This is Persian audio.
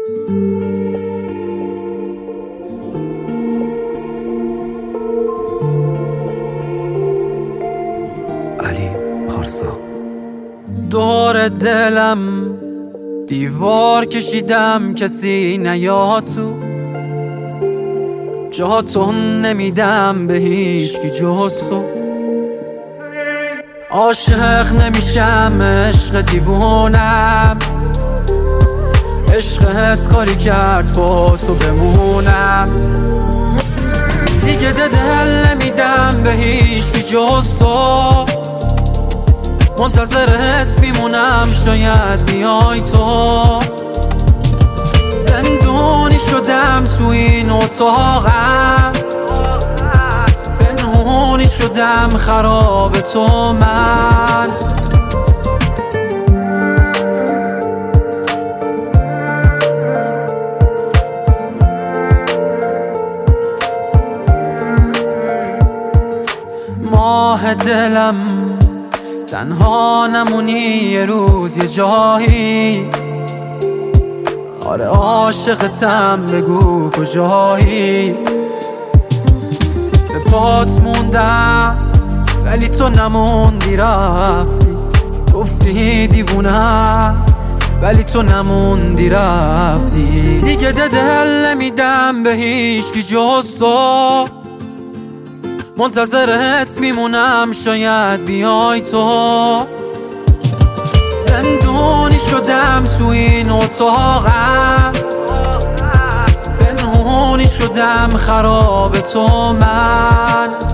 علی پارسا. دور دلم دیوار کشیدم کسی نیاد تو، جاتون نمیدم به هیچ کی جز تو. عاشق نمیشم عشق دیوونم، عشقت کاری کرد با تو بمونم. دیگه دل نمیدم به هیچ کی جز تو، منتظرت میمونم شاید بیای تو. زندونی شدم تو این اتاقم، پنهونی شدم خراب تو من. ماه دلم تنها نمونی یه روز یه جایی، آره عاشقتم بگو کجایی. به پات موندم ولی تو نموندی رفتی، گفتی دیوونم ولی تو نموندی رفتی. دیگه دل نمیدم به هیچ کی جز تو، منتظرت میمونم شاید بیای تو. زندونی شدم تو این اتاقم، پنهونی شدم خراب تو من.